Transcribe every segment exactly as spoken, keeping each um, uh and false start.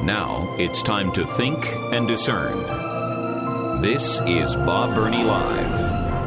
Now it's time to think and discern. This is Bob Burney Live.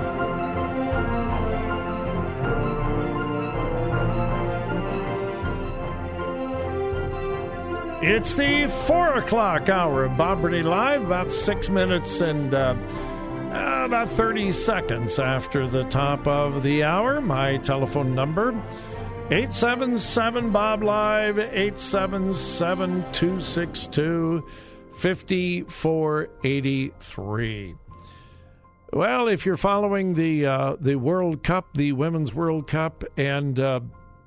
It's the four o'clock hour of Bob Burney Live, about six minutes and uh, about thirty seconds after the top of the hour. My telephone number, eight seven seven, B O B Live, eight seven seven, two six two, five four eight three. Well, if you're following the uh, the World Cup, the Women's World Cup, and uh,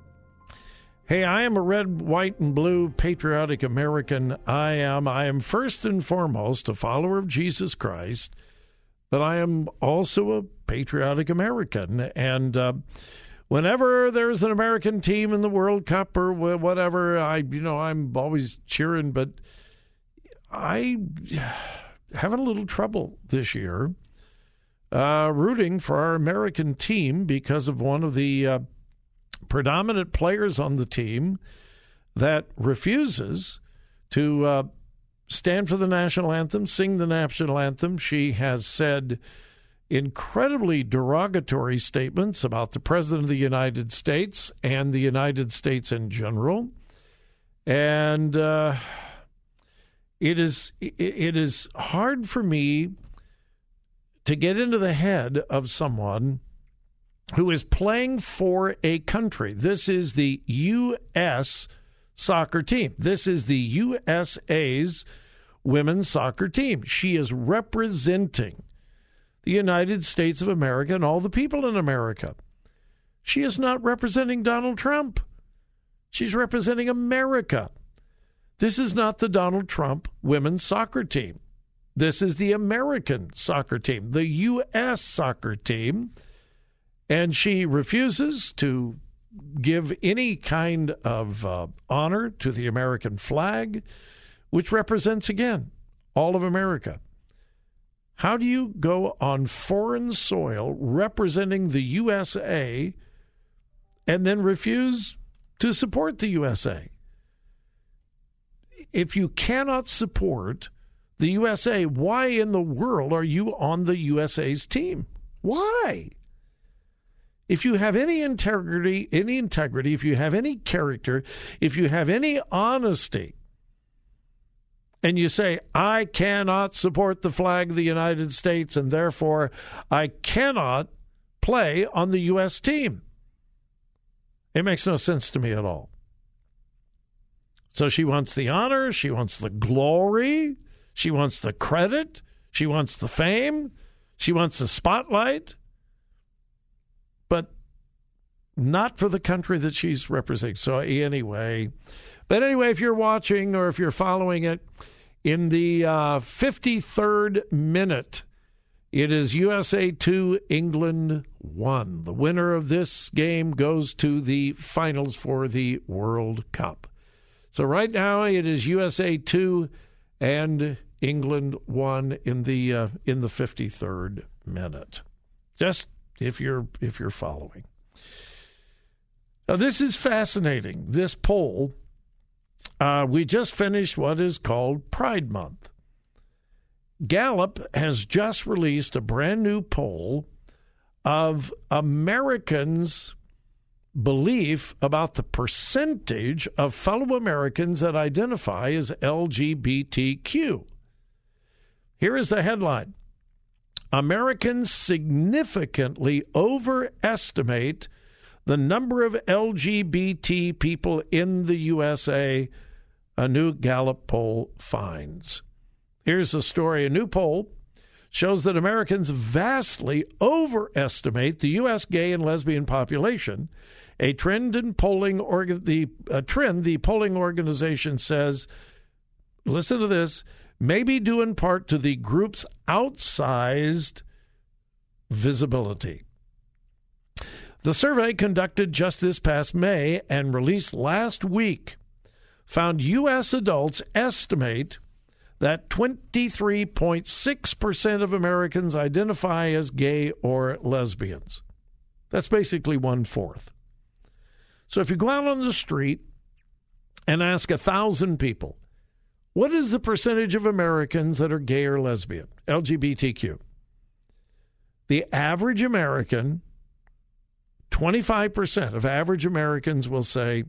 hey, I am a red, white, and blue patriotic American. I am. I am first and foremost a follower of Jesus Christ, but I am also a patriotic American. And uh, whenever there's an American team in the World Cup or whatever, I, you know, I'm always cheering. But I having a little trouble this year uh, rooting for our American team because of one of the Uh, predominant players on the team that refuses to uh, stand for the national anthem, sing the national anthem. She has said incredibly derogatory statements about the President of the United States and the United States in general. And uh, it is it, it is hard for me to get into the head of someone who is playing for a country. This is the U S soccer team. This is the U S A's women's soccer team. She is representing the United States of America and all the people in America. She is not representing Donald Trump. She's representing America. This is not the Donald Trump women's soccer team. This is the American soccer team, the U S soccer team. And she refuses to give any kind of uh, honor to the American flag, which represents, again, all of America. How do you go on foreign soil representing the U S A and then refuse to support the U S A? If you cannot support the U S A, why in the world are you on the U S A's team? Why? If you have any integrity, any integrity, if you have any character, if you have any honesty, and you say, I cannot support the flag of the United States, and therefore I cannot play on the U S team, it makes no sense to me at all. So she wants the honor, she wants the glory, she wants the credit, she wants the fame, she wants the spotlight, but not for the country that she's representing. So anyway, but anyway, if you're watching or if you're following it, in the uh, fifty-third minute, it is U S A two, England one. The winner of this game goes to the finals for the World Cup. So right now it is U S A two and England one in the uh, in the fifty-third minute. Just if you're if you're following. Now, this is fascinating. This poll, uh, we just finished what is called Pride Month. Gallup has just released a brand new poll of Americans' belief about the percentage of fellow Americans that identify as L G B T Q. Here is the headline. Americans significantly overestimate the number of L G B T people in the U S A, a new Gallup poll finds. Here's the story. A new poll shows that Americans vastly overestimate the U S gay and lesbian population, a trend in polling org- the a trend the polling organization says, listen to this, may be due in part to the group's outsized visibility. The survey, conducted just this past May and released last week, found U S adults estimate that twenty-three point six percent of Americans identify as gay or lesbians. That's basically one-fourth. So if you go out on the street and ask a thousand people, What is the percentage of Americans that are gay or lesbian, L G B T Q? The average American, twenty-five percent of average Americans will say,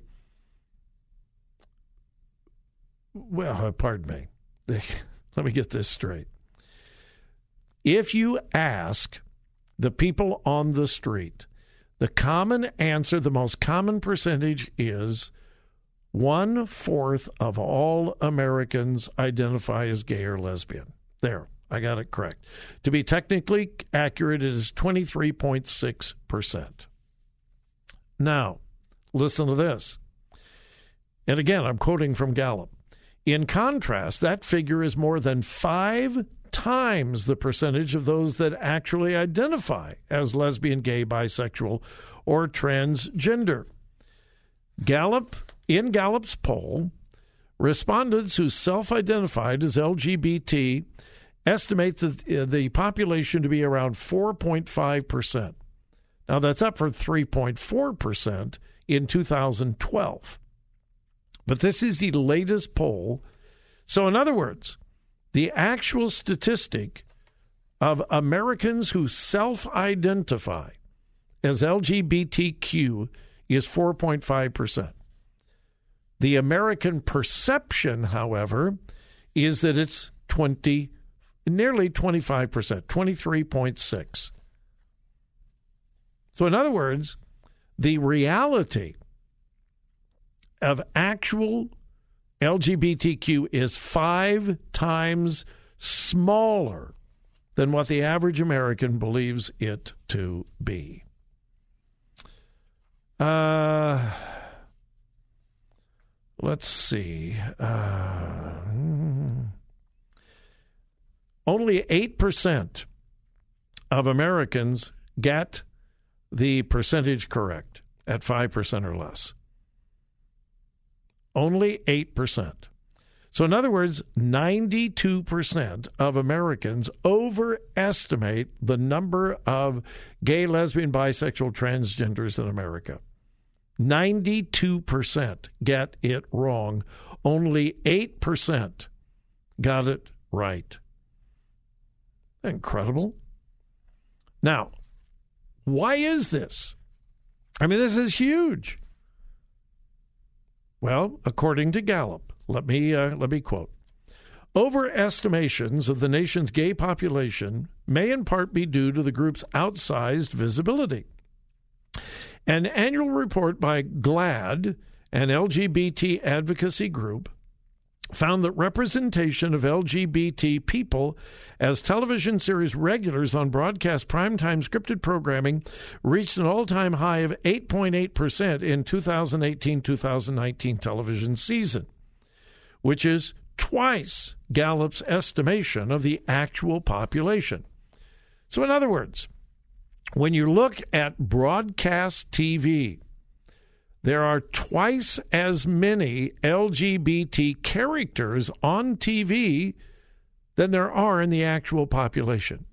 well, pardon me. Let me get this straight. If you ask the people on the street, the common answer, the most common percentage is one-fourth of all Americans identify as gay or lesbian. There, I got it correct. To be technically accurate, it is twenty-three point six percent. Now, listen to this. And again, I'm quoting from Gallup. In contrast, that figure is more than five times the percentage of those that actually identify as lesbian, gay, bisexual, or transgender. Gallup, in Gallup's poll, respondents who self-identified as L G B T estimate the, the population to be around four point five percent. Now, that's up from three point four percent in two thousand twelve. But this is the latest poll. So, in other words, the actual statistic of Americans who self-identify as L G B T Q is four point five percent. The American perception, however, is that it's twenty, nearly twenty-five percent, twenty-three point six. So, in other words, the reality of actual L G B T Q is five times smaller than what the average American believes it to be. Uh, let's see. Uh, only eight percent of Americans get the percentage correct at five percent or less. Only eight percent. So in other words, ninety-two percent of Americans overestimate the number of gay, lesbian, bisexual, transgenders in America. ninety-two percent get it wrong. Only eight percent got it right. Incredible. Now, why is this? I mean, this is huge. Well, according to Gallup, let me uh, let me quote. Overestimations of the nation's gay population may in part be due to the group's outsized visibility. An annual report by GLAAD, an L G B T advocacy group, found that representation of L G B T people as television series regulars on broadcast primetime scripted programming reached an all-time high of eight point eight percent in two thousand eighteen two thousand nineteen television season, which is twice Gallup's estimation of the actual population. So in other words, when you look at broadcast T V, there are twice as many L G B T characters on T V than there are in the actual population.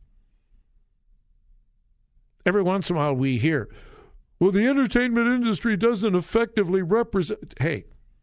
Every once in a while we hear, well, the entertainment industry doesn't effectively represent. Hey,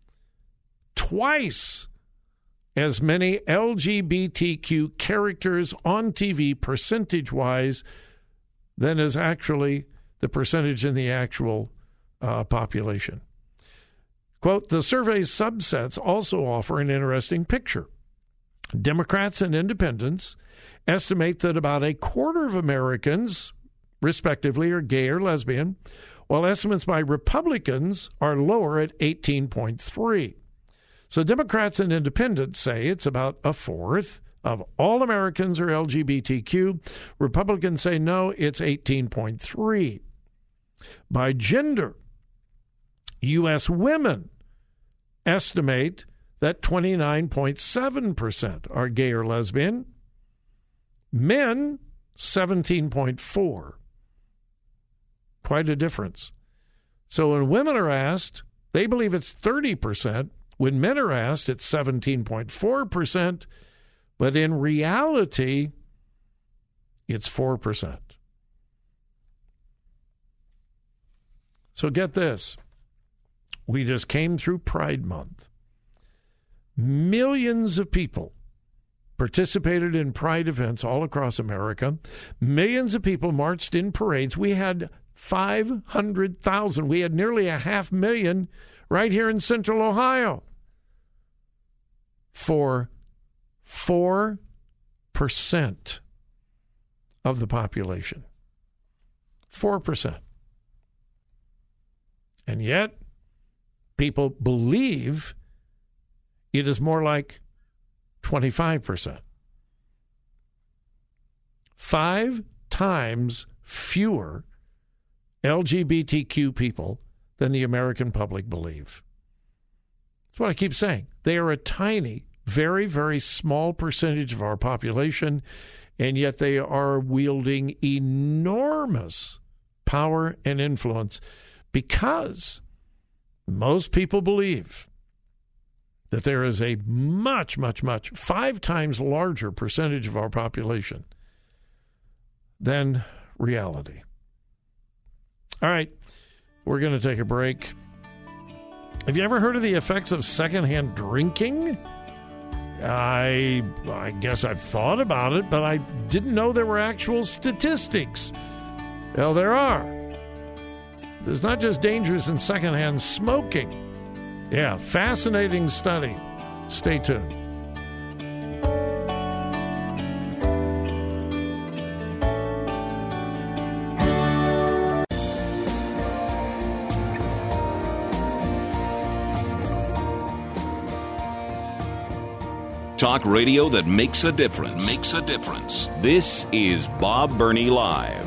twice as many L G B T Q characters on T V percentage-wise than is actually the percentage in the actual Uh, population. Quote, the survey's subsets also offer an interesting picture. Democrats and independents estimate that about a quarter of Americans, respectively, are gay or lesbian, while estimates by Republicans are lower at eighteen point three. So Democrats and independents say it's about a fourth of all Americans are L G B T Q. Republicans say no, it's eighteen point three. By gender, U S women estimate that twenty-nine point seven percent are gay or lesbian. Men, seventeen point four. Quite a difference. So when women are asked, they believe it's thirty percent. When men are asked, it's seventeen point four percent. But in reality, it's four percent. So get this. We just came through Pride Month. Millions of people participated in pride events all across America. Millions of people marched in parades. We had five hundred thousand. We had nearly a half million right here in Central Ohio for four percent of the population. four percent. And yet, people believe it is more like twenty-five percent. Five times fewer L G B T Q people than the American public believe. That's what I keep saying. They are a tiny, very, very small percentage of our population, and yet they are wielding enormous power and influence because most people believe that there is a much, much, much, five times larger percentage of our population than reality. All right, we're going to take a break. Have you ever heard of the effects of secondhand drinking? I I guess I've thought about it, but I didn't know there were actual statistics. Well, there are. There's not just dangers in secondhand smoking. Yeah, fascinating study. Stay tuned. Talk radio that makes a difference. Makes a difference. This is Bob Burney Live.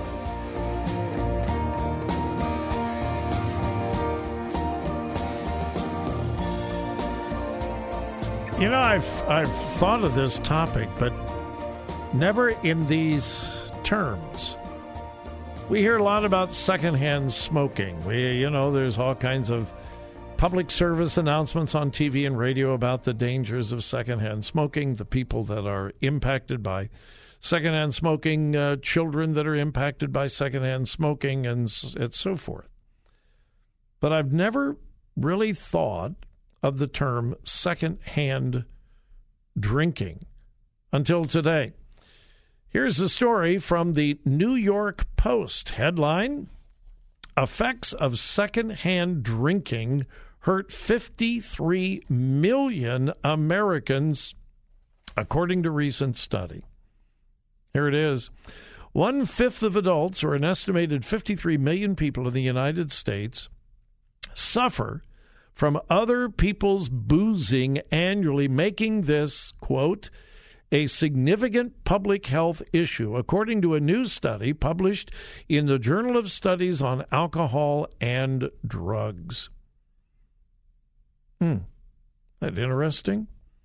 You know, I've I've thought of this topic, but never in these terms. We hear a lot about secondhand smoking. We, you know, there's all kinds of public service announcements on T V and radio about the dangers of secondhand smoking, the people that are impacted by secondhand smoking, uh, children that are impacted by secondhand smoking, and, and so forth. But I've never really thought of the term secondhand drinking until today. Here's a story from the New York Post. Headline: Effects of secondhand drinking hurt fifty-three million Americans, according to recent study. Here it is. One-fifth of adults, or an estimated fifty-three million people in the United States, suffer from other people's boozing annually, making this, quote, a significant public health issue, according to a new study published in the Journal of Studies on Alcohol and Drugs. Hmm. Isn't that interesting?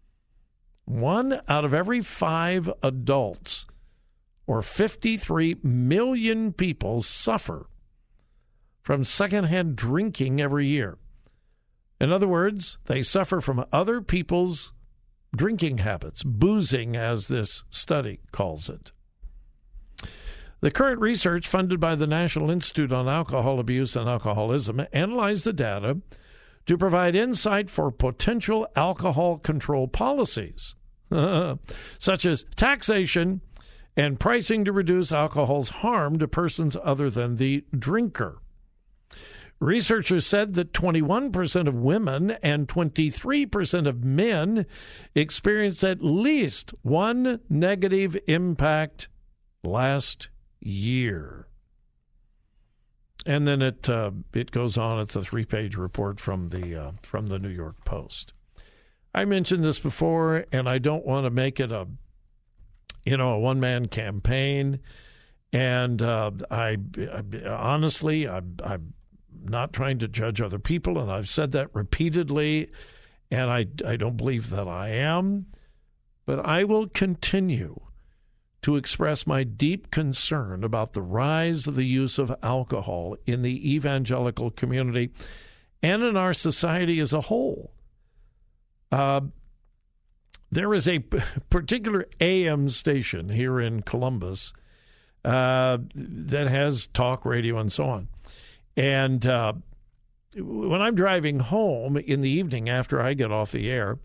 One out of every five adults, or fifty-three million people, suffer from secondhand drinking every year. In other words, they suffer from other people's drinking habits, boozing, as this study calls it. The current research funded by the National Institute on Alcohol Abuse and Alcoholism analyzed the data to provide insight for potential alcohol control policies, such as taxation and pricing to reduce alcohol's harm to persons other than the drinker. Researchers said that twenty-one percent of women and twenty-three percent of men experienced at least one negative impact last year. And then it uh, it goes on. It's a three-page report from the uh, from the New York Post. I mentioned this before, and I don't want to make it a you know a one-man campaign. And uh, I, I honestly, I, I'm not trying to judge other people, and I've said that repeatedly, and I I don't believe that I am, but I will continue to express my deep concern about the rise of the use of alcohol in the evangelical community and in our society as a whole. Uh, there is a p- particular A M station here in Columbus uh, that has talk radio and so on. And uh, when I'm driving home in the evening after I get off the air,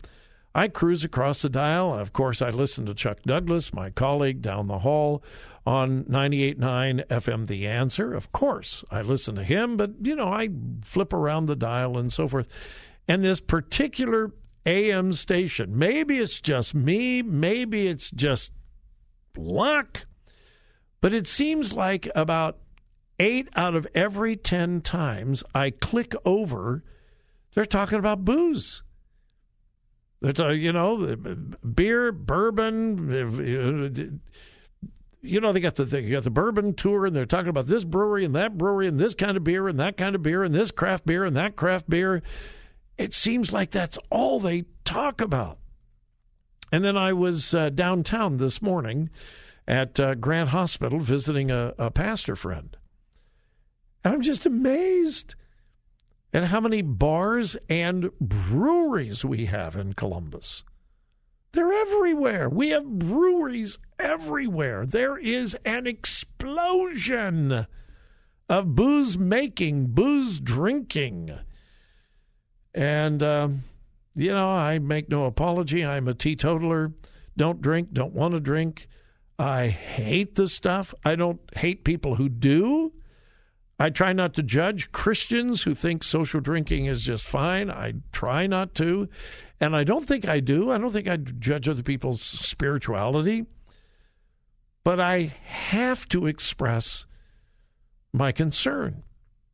I cruise across the dial. Of course, I listen to Chuck Douglas, my colleague down the hall, on ninety-eight point nine F M The Answer. Of course, I listen to him, but, you know, I flip around the dial and so forth. And this particular A M station, maybe it's just me, maybe it's just luck, but it seems like about eight out of every ten times I click over, they're talking about booze. They're talking, you know, beer, bourbon. You know, they got the they got the bourbon tour, and they're talking about this brewery and that brewery and this kind of beer and that kind of beer and this craft beer and that craft beer. It seems like that's all they talk about. And then I was uh, downtown this morning at uh, Grant Hospital visiting a, a pastor friend. And I'm just amazed at how many bars and breweries we have in Columbus. They're everywhere. We have breweries everywhere. There is an explosion of booze making, booze drinking. And, um, you know, I make no apology. I'm a teetotaler. Don't drink, don't want to drink. I hate the stuff. I don't hate people who do. I try not to judge Christians who think social drinking is just fine. I try not to. And I don't think I do. I don't think I judge other people's spirituality. But I have to express my concern.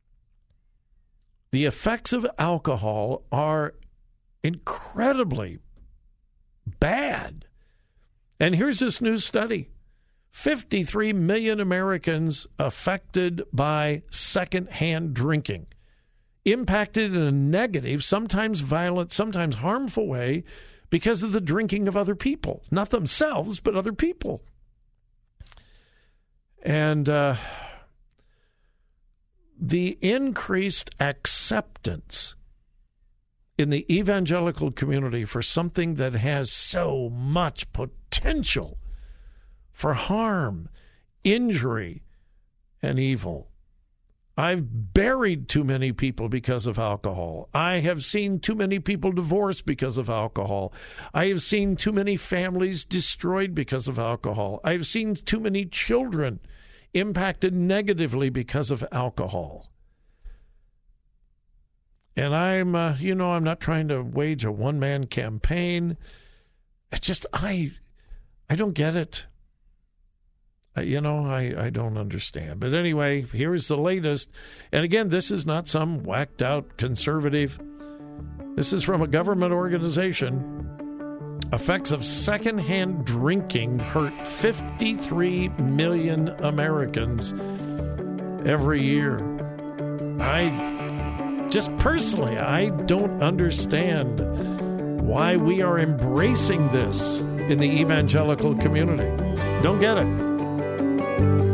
The effects of alcohol are incredibly bad. And here's this new study. fifty-three million Americans affected by secondhand drinking, impacted in a negative, sometimes violent, sometimes harmful way because of the drinking of other people. Not themselves, but other people. And uh, the increased acceptance in the evangelical community for something that has so much potential for harm, injury, and evil. I've buried too many people because of alcohol. I have seen too many people divorced because of alcohol. I have seen too many families destroyed because of alcohol. I have seen too many children impacted negatively because of alcohol. And I'm, uh, you know, I'm not trying to wage a one-man campaign. It's just, I, I don't get it. You know, I, I don't understand. But anyway, here's the latest. And again, this is not some whacked out conservative. This is from a government organization. Effects of secondhand drinking hurt fifty-three million Americans every year. I just personally, I don't understand why we are embracing this in the evangelical community. Don't get it.